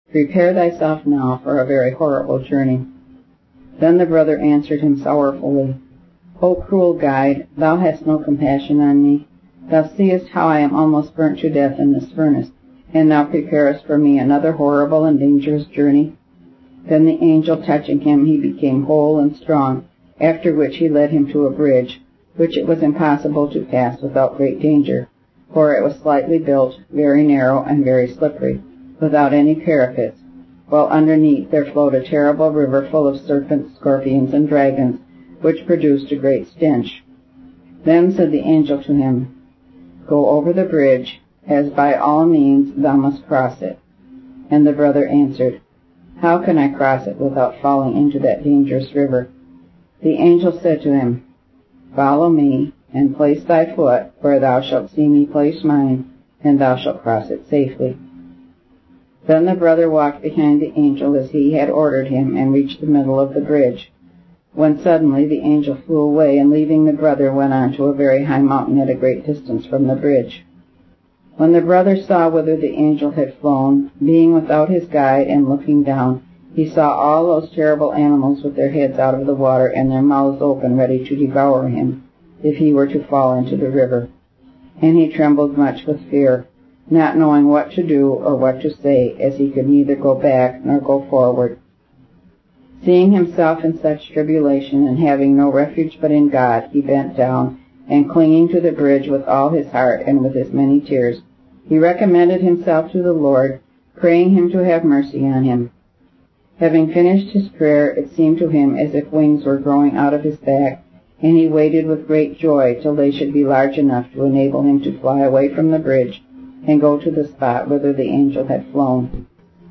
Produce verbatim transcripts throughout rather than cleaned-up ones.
Prepare thyself now for a very horrible journey." Then the brother answered him sorrowfully, "O cruel guide, thou hast no compassion on me. Thou seest how I am almost burnt to death in this furnace, and thou preparest for me another horrible and dangerous journey." Then the angel touching him, he became whole and strong, after which he led him to a bridge, which it was impossible to pass without great danger, for it was slightly built, very narrow, and very slippery, without any parapets, while underneath there flowed a terrible river full of serpents, scorpions, and dragons, which produced a great stench. Then said the angel to him, "Go over the bridge, as by all means thou must cross it." And the brother answered, "How can I cross it without falling into that dangerous river?" The angel said to him, "Follow me, and place thy foot where thou shalt see me place mine, and thou shalt cross it safely." Then the brother walked behind the angel as he had ordered him, and reached the middle of the bridge, when suddenly the angel flew away, and leaving the brother went on to a very high mountain at a great distance from the bridge. When the brother saw whither the angel had flown, being without his guide and looking down, he saw all those terrible animals with their heads out of the water and their mouths open, ready to devour him, if he were to fall into the river. And he trembled much with fear, not knowing what to do or what to say, as he could neither go back nor go forward. Seeing himself in such tribulation, and having no refuge but in God, he bent down, and clinging to the bridge with all his heart and with as many tears, he recommended himself to the Lord, praying him to have mercy on him. Having finished his prayer, it seemed to him as if wings were growing out of his back, and he waited with great joy till they should be large enough to enable him to fly away from the bridge and go to the spot whither the angel had flown.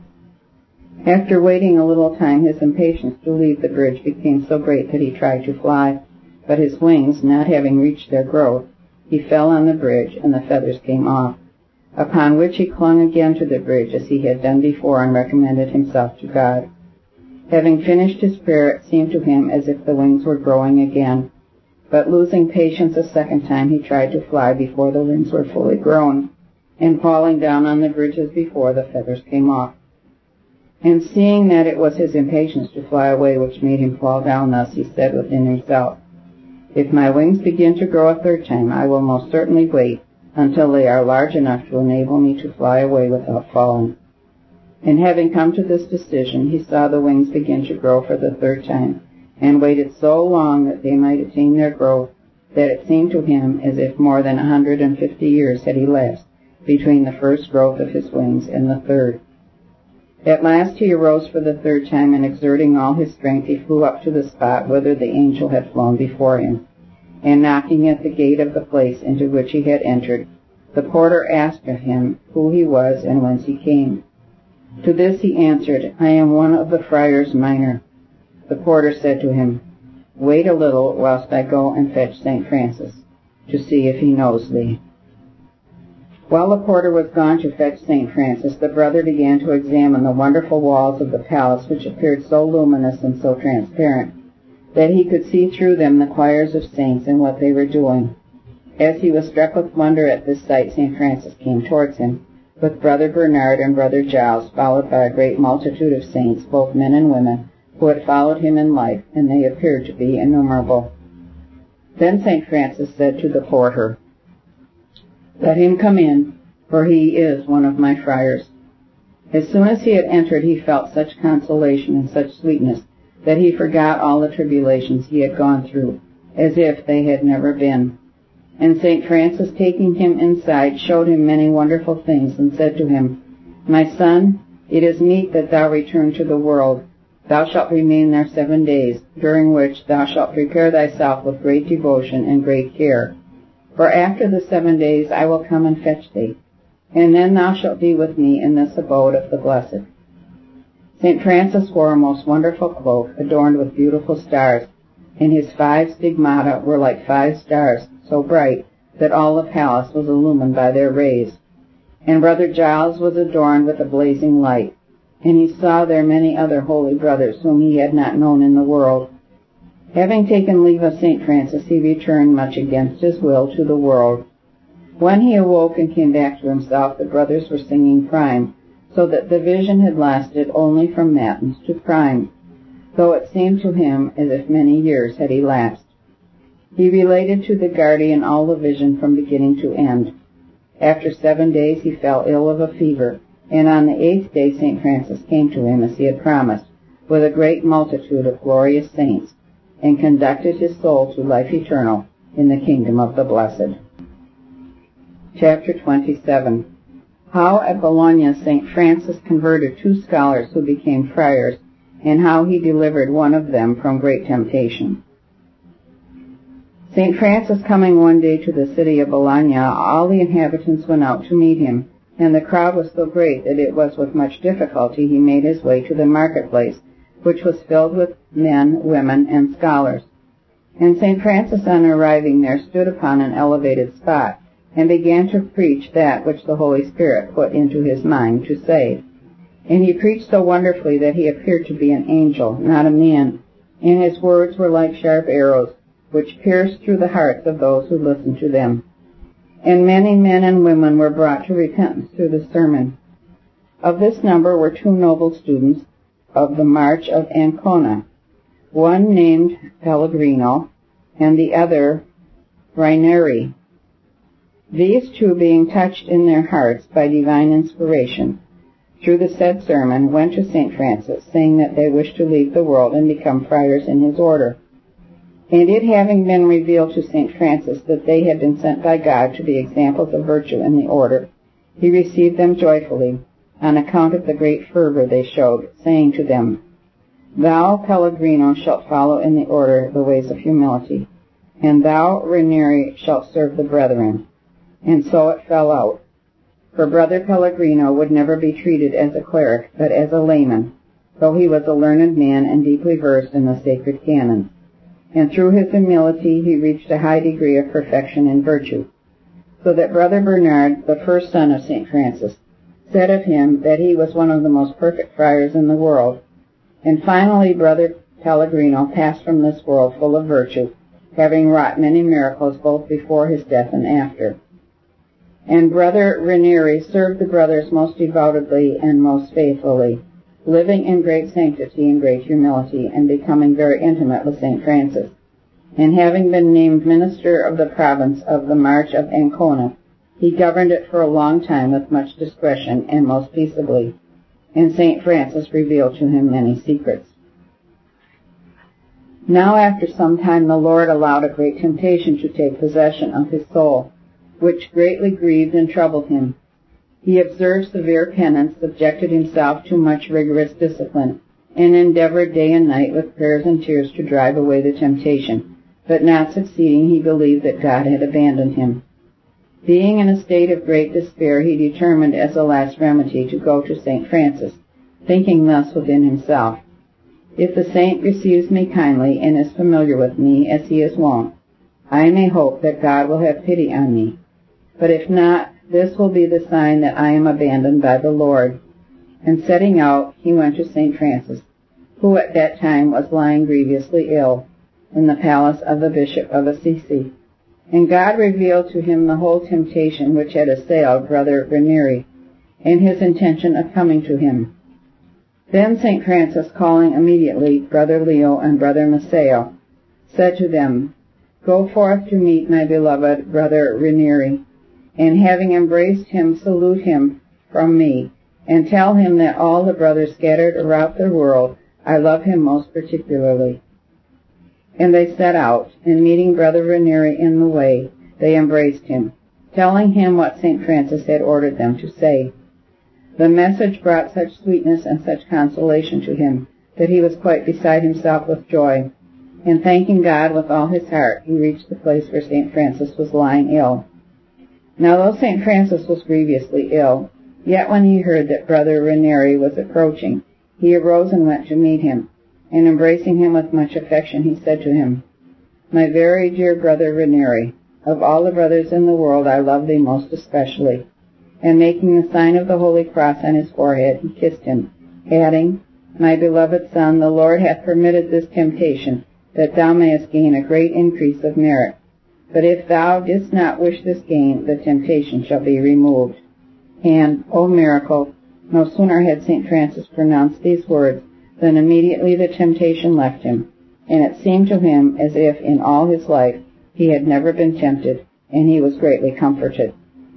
After waiting a little time, his impatience to leave the bridge became so great that he tried to fly, but his wings not having reached their growth, he fell on the bridge, and the feathers came off, upon which he clung again to the bridge as he had done before, and recommended himself to God. Having finished his prayer, it seemed to him as if the wings were growing again, but losing patience a second time, he tried to fly before the wings were fully grown, and falling down on the bridge as before, the feathers came off. And seeing that it was his impatience to fly away which made him fall down thus, he said within himself, "If my wings begin to grow a third time, I will most certainly wait until they are large enough to enable me to fly away without falling." And having come to this decision, he saw the wings begin to grow for the third time, and waited so long that they might attain their growth, that it seemed to him as if more than a hundred and fifty years had elapsed between the first growth of his wings and the third. At last he arose for the third time, and exerting all his strength, he flew up to the spot whither the angel had flown before him. And knocking at the gate of the place into which he had entered, the porter asked of him who he was and whence he came. To this he answered, "I am one of the friars minor." The porter said to him, "Wait a little whilst I go and fetch Saint Francis, to see if he knows thee." While the porter was gone to fetch Saint Francis, the brother began to examine the wonderful walls of the palace, which appeared so luminous and so transparent that he could see through them the choirs of saints and what they were doing. As he was struck with wonder at this sight, Saint Francis came towards him, with Brother Bernard and Brother Giles, followed by a great multitude of saints, both men and women, who had followed him in life, and they appeared to be innumerable. Then Saint Francis said to the porter, "Let him come in, for he is one of my friars." As soon as he had entered, he felt such consolation and such sweetness that he forgot all the tribulations he had gone through, as if they had never been. And Saint Francis, taking him inside, showed him many wonderful things, and said to him, "My son, it is meet that thou return to the world. Thou shalt remain there seven days, during which thou shalt prepare thyself with great devotion and great care. For after the seven days I will come and fetch thee, and then thou shalt be with me in this abode of the blessed." Saint Francis wore a most wonderful cloak, adorned with beautiful stars, and his five stigmata were like five stars, so bright that all the palace was illumined by their rays. And Brother Giles was adorned with a blazing light, and he saw there many other holy brothers whom he had not known in the world. Having taken leave of Saint Francis, he returned, much against his will, to the world. When he awoke and came back to himself, the brothers were singing prime, so that the vision had lasted only from matins to prime, though it seemed to him as if many years had elapsed. He related to the guardian all the vision from beginning to end. After seven days he fell ill of a fever, and on the eighth day Saint Francis came to him as he had promised, with a great multitude of glorious saints, and conducted his soul to life eternal in the kingdom of the blessed. Chapter twenty-seven. How at Bologna Saint Francis converted two scholars who became friars, and how he delivered one of them from great temptation. Saint Francis coming one day to the city of Bologna, all the inhabitants went out to meet him, and the crowd was so great that it was with much difficulty he made his way to the marketplace, which was filled with men, women, and scholars. And Saint Francis, on arriving there, stood upon an elevated spot, and began to preach that which the Holy Spirit put into his mind to say. And he preached so wonderfully that he appeared to be an angel, not a man, and his words were like sharp arrows, which pierced through the hearts of those who listened to them. And many men and women were brought to repentance through the sermon. Of this number were two noble students of the March of Ancona, one named Pellegrino, and the other Raineri. These two, being touched in their hearts by divine inspiration, through the said sermon, went to Saint Francis, saying that they wished to leave the world and become friars in his order. And it having been revealed to Saint Francis that they had been sent by God to be examples of virtue in the order, he received them joyfully, on account of the great fervor they showed, saying to them, Thou, Pellegrino, shalt follow in the order the ways of humility, and thou, Raineri, shalt serve the brethren. And so it fell out. For Brother Pellegrino would never be treated as a cleric, but as a layman, though he was a learned man and deeply versed in the sacred canons. And through his humility he reached a high degree of perfection in virtue, so that Brother Bernard, the first son of Saint Francis, said of him that he was one of the most perfect friars in the world. And finally Brother Pellegrino passed from this world full of virtue, having wrought many miracles both before his death and after. And Brother Raineri served the brothers most devotedly and most faithfully, living in great sanctity and great humility, and becoming very intimate with Saint Francis. And having been named minister of the province of the March of Ancona, he governed it for a long time with much discretion and most peaceably, and Saint Francis revealed to him many secrets. Now after some time the Lord allowed a great temptation to take possession of his soul, which greatly grieved and troubled him. He observed severe penance, subjected himself to much rigorous discipline, and endeavored day and night with prayers and tears to drive away the temptation, but not succeeding, he believed that God had abandoned him. Being in a state of great despair, he determined as a last remedy to go to Saint Francis, thinking thus within himself, If the saint receives me kindly and is familiar with me as he is wont, I may hope that God will have pity on me. But if not, this will be the sign that I am abandoned by the Lord. And setting out, he went to Saint Francis, who at that time was lying grievously ill, in the palace of the Bishop of Assisi. And God revealed to him the whole temptation which had assailed Brother Raineri, and his intention of coming to him. Then Saint Francis, calling immediately Brother Leo and Brother Masseo, said to them, Go forth to meet my beloved Brother Raineri, and having embraced him, salute him from me, and tell him that all the brothers scattered around the world, I love him most particularly. And they set out, and meeting Brother Raineri in the way, they embraced him, telling him what Saint Francis had ordered them to say. The message brought such sweetness and such consolation to him that he was quite beside himself with joy, and thanking God with all his heart, he reached the place where Saint Francis was lying ill. Now though Saint Francis was grievously ill, yet when he heard that Brother Raineri was approaching, he arose and went to meet him, and embracing him with much affection, he said to him, My very dear Brother Raineri, of all the brothers in the world I love thee most especially. And making the sign of the Holy Cross on his forehead, he kissed him, adding, My beloved son, the Lord hath permitted this temptation, that thou mayest gain a great increase of merit. But if thou didst not wish this gain, the temptation shall be removed. And, O miracle, No sooner had Saint Francis pronounced these words than immediately the temptation left him, and it seemed to him as if in all his life he had never been tempted, and he was greatly comforted.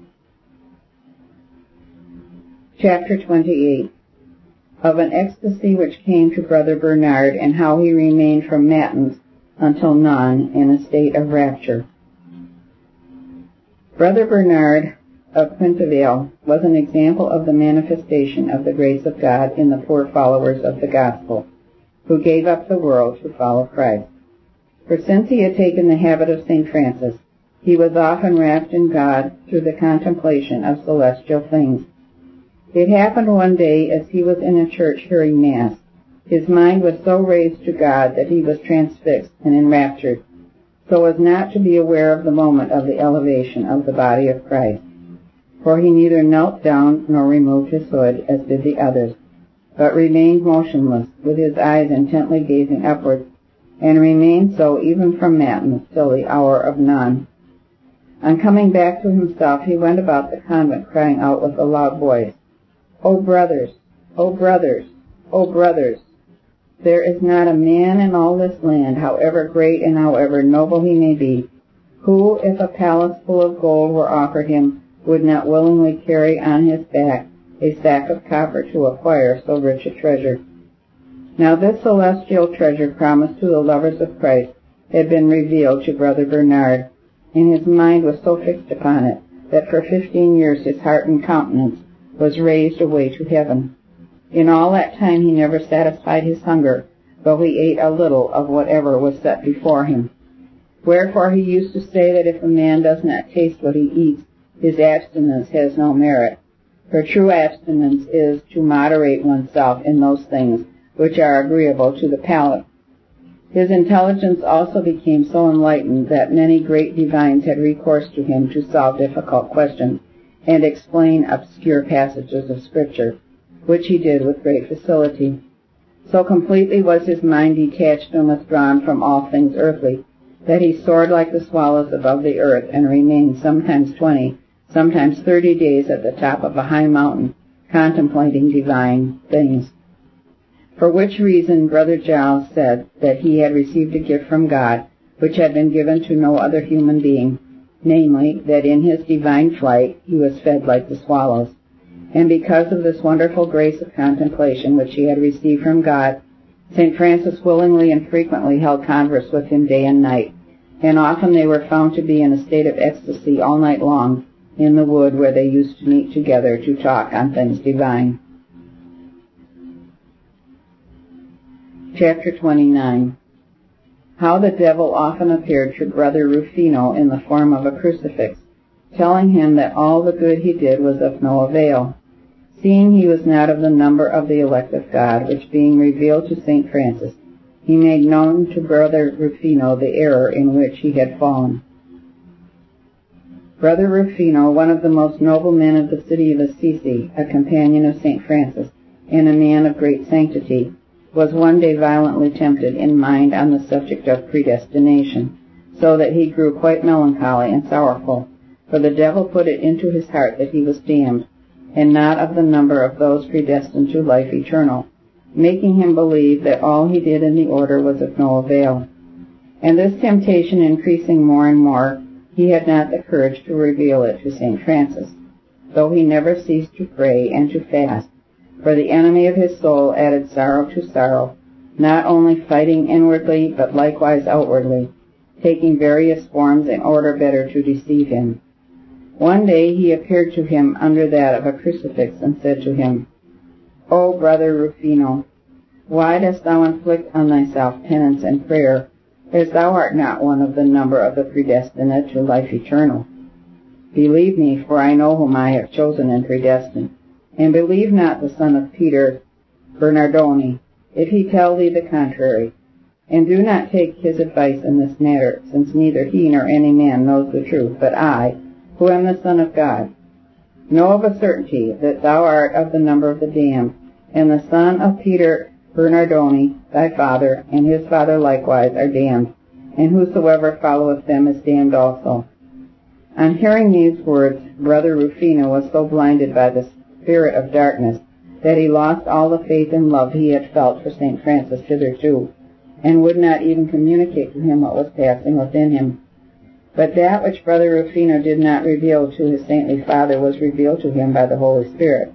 Chapter twenty-eight. Of an ecstasy which came to Brother Bernard, and how he remained from matins until none in a state of rapture. Brother Bernard of Quintavale was an example of the manifestation of the grace of God in the poor followers of the gospel, who gave up the world to follow Christ. For since he had taken the habit of Saint Francis, he was often wrapped in God through the contemplation of celestial things. It happened one day as he was in a church hearing Mass. His mind was so raised to God that he was transfixed and enraptured, so as not to be aware of the moment of the elevation of the body of Christ. For he neither knelt down nor removed his hood, as did the others, but remained motionless, with his eyes intently gazing upwards, and remained so even from matins till the hour of none. On coming back to himself, he went about the convent crying out with a loud voice, "O brothers, O brothers, O brothers, there is not a man in all this land, however great and however noble he may be, who, if a palace full of gold were offered him, would not willingly carry on his back a sack of copper to acquire so rich a treasure." Now this celestial treasure promised to the lovers of Christ had been revealed to Brother Bernard, and his mind was so fixed upon it that for fifteen years his heart and countenance was raised away to heaven. In all that time he never satisfied his hunger, though he ate a little of whatever was set before him. Wherefore he used to say that if a man does not taste what he eats, his abstinence has no merit. For true abstinence is to moderate oneself in those things which are agreeable to the palate. His intelligence also became so enlightened that many great divines had recourse to him to solve difficult questions and explain obscure passages of Scripture, which he did with great facility. So completely was his mind detached and withdrawn from all things earthly, that he soared like the swallows above the earth, and remained sometimes twenty, sometimes thirty days at the top of a high mountain, contemplating divine things. For which reason Brother Giles said that he had received a gift from God, which had been given to no other human being, namely, that in his divine flight he was fed like the swallows. And because of this wonderful grace of contemplation which he had received from God, Saint Francis willingly and frequently held converse with him day and night, and often they were found to be in a state of ecstasy all night long in the wood where they used to meet together to talk on things divine. Chapter twenty-nine. How the devil often appeared to Brother Rufino in the form of a crucifix, telling him that all the good he did was of no avail, seeing he was not of the number of the elect of God, which being revealed to Saint Francis, he made known to Brother Rufino the error in which he had fallen. Brother Rufino, one of the most noble men of the city of Assisi, a companion of Saint Francis, and a man of great sanctity, was one day violently tempted in mind on the subject of predestination, so that he grew quite melancholy and sorrowful, for the devil put it into his heart that he was damned, and not of the number of those predestined to life eternal, making him believe that all he did in the order was of no avail. And this temptation increasing more and more, he had not the courage to reveal it to Saint Francis, though he never ceased to pray and to fast, for the enemy of his soul added sorrow to sorrow, not only fighting inwardly but likewise outwardly, taking various forms in order better to deceive him. One day he appeared to him under that of a crucifix and said to him, "O Brother Rufino, why dost thou inflict on thyself penance and prayer, as thou art not one of the number of the predestinate to life eternal? Believe me, for I know whom I have chosen and predestined. And believe not the son of Peter Bernardoni, if he tell thee the contrary. And do not take his advice in this matter, since neither he nor any man knows the truth, but I, who am the Son of God. Know of a certainty that thou art of the number of the damned, and the son of Peter Bernardoni, thy father, and his father likewise are damned, and whosoever followeth them is damned also." On hearing these words, Brother Rufino was so blinded by the spirit of darkness that he lost all the faith and love he had felt for Saint Francis hitherto, and would not even communicate to him what was passing within him. But that which Brother Rufino did not reveal to his saintly father was revealed to him by the Holy Spirit.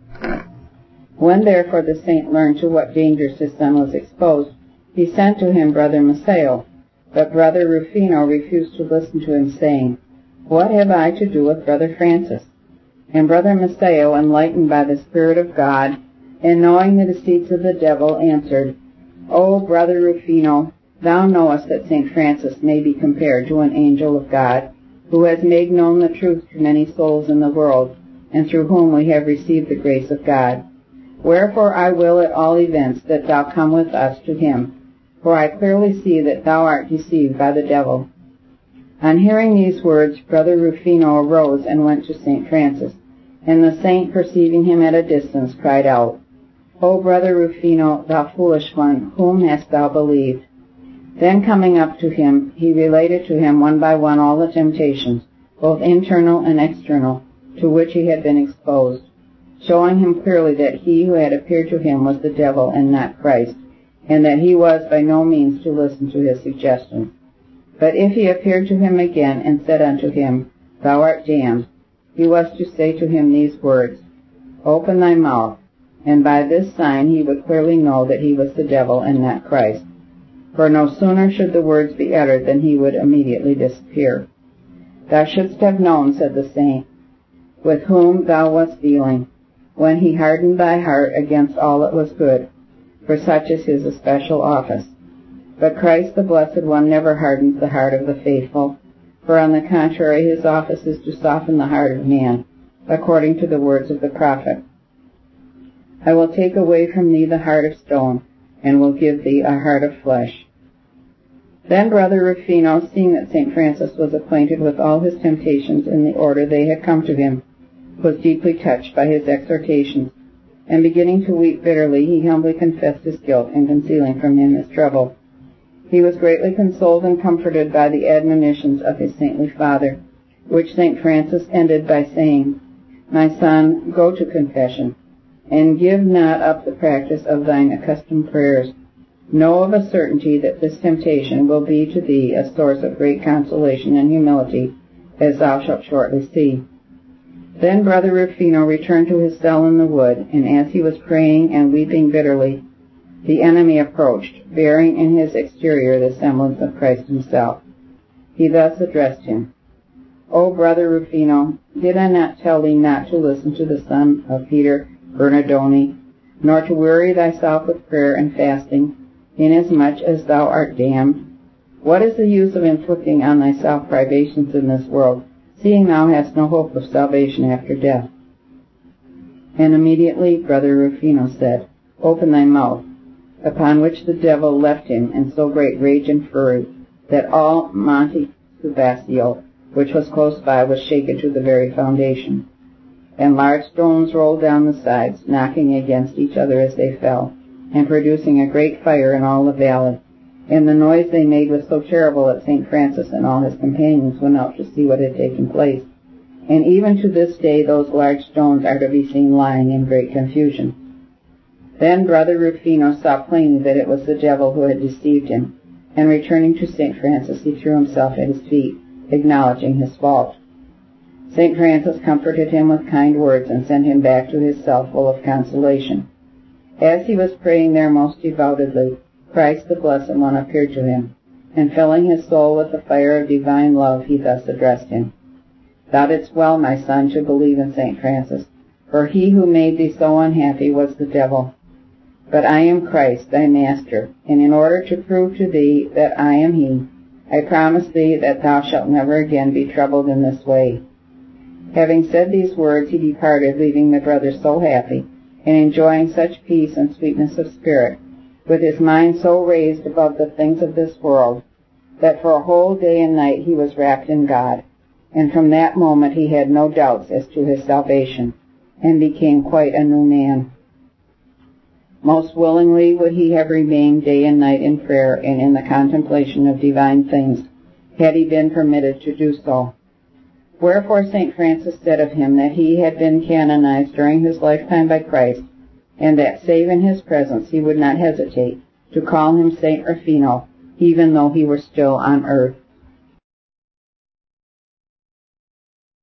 When therefore the saint learned to what dangers his son was exposed, he sent to him Brother Maceo, but Brother Rufino refused to listen to him, saying, "What have I to do with Brother Francis?" And Brother Maceo, enlightened by the Spirit of God, and knowing the deceits of the devil, answered, "O Brother Rufino, thou knowest that Saint Francis may be compared to an angel of God, who has made known the truth to many souls in the world, and through whom we have received the grace of God. Wherefore I will at all events that thou come with us to him, for I clearly see that thou art deceived by the devil." On hearing these words, Brother Rufino arose and went to Saint Francis, and the saint, perceiving him at a distance, cried out, "O Brother Rufino, thou foolish one, whom hast thou believed?" Then coming up to him, he related to him one by one all the temptations, both internal and external, to which he had been exposed, showing him clearly that he who had appeared to him was the devil and not Christ, and that he was by no means to listen to his suggestions. But if he appeared to him again and said unto him, "Thou art damned," he was to say to him these words, "Open thy mouth," and by this sign he would clearly know that he was the devil and not Christ. For no sooner should the words be uttered than he would immediately disappear. "Thou shouldst have known," said the saint, "with whom thou wast dealing, when he hardened thy heart against all that was good, for such is his especial office. But Christ the Blessed One never hardens the heart of the faithful, for on the contrary his office is to soften the heart of man, according to the words of the prophet, 'I will take away from thee the heart of stone, and will give thee a heart of flesh.'" Then Brother Rufino, seeing that Saint Francis was acquainted with all his temptations in the order they had come to him, was deeply touched by his exhortations, and beginning to weep bitterly, he humbly confessed his guilt in concealing from him his trouble. He was greatly consoled and comforted by the admonitions of his saintly father, which Saint Francis ended by saying, "My son, go to confession, and give not up the practice of thine accustomed prayers. Know of a certainty that this temptation will be to thee a source of great consolation and humility, as thou shalt shortly see." Then Brother Rufino returned to his cell in the wood, and as he was praying and weeping bitterly, the enemy approached, bearing in his exterior the semblance of Christ himself. He thus addressed him, "O Brother Rufino, did I not tell thee not to listen to the son of Peter Bernardoni, nor to weary thyself with prayer and fasting, inasmuch as thou art damned? What is the use of inflicting on thyself privations in this world, seeing thou hast no hope of salvation after death?" And immediately Brother Rufino said, "Open thy mouth," upon which the devil left him in so great rage and fury that all Monte Subasio, which was close by, was shaken to the very foundation, and large stones rolled down the sides, knocking against each other as they fell, and producing a great fire in all the valley. And the noise they made was so terrible that Saint Francis and all his companions went out to see what had taken place. And even to this day those large stones are to be seen lying in great confusion. Then Brother Rufino saw plainly that it was the devil who had deceived him, and returning to Saint Francis he threw himself at his feet, acknowledging his fault. Saint Francis comforted him with kind words and sent him back to his cell full of consolation. As he was praying there most devoutly, Christ the Blessed One appeared to him, and filling his soul with the fire of divine love, he thus addressed him, "Thou didst well, my son, to believe in Saint Francis, for he who made thee so unhappy was the devil. But I am Christ, thy master, and in order to prove to thee that I am he, I promise thee that thou shalt never again be troubled in this way." Having said these words, he departed, leaving the brother so happy, and enjoying such peace and sweetness of spirit, with his mind so raised above the things of this world, that for a whole day and night he was wrapped in God, and from that moment he had no doubts as to his salvation, and became quite a new man. Most willingly would he have remained day and night in prayer and in the contemplation of divine things, had he been permitted to do so. Wherefore Saint Francis said of him that he had been canonized during his lifetime by Christ, and that save in his presence he would not hesitate to call him Saint Rufino, even though he were still on earth.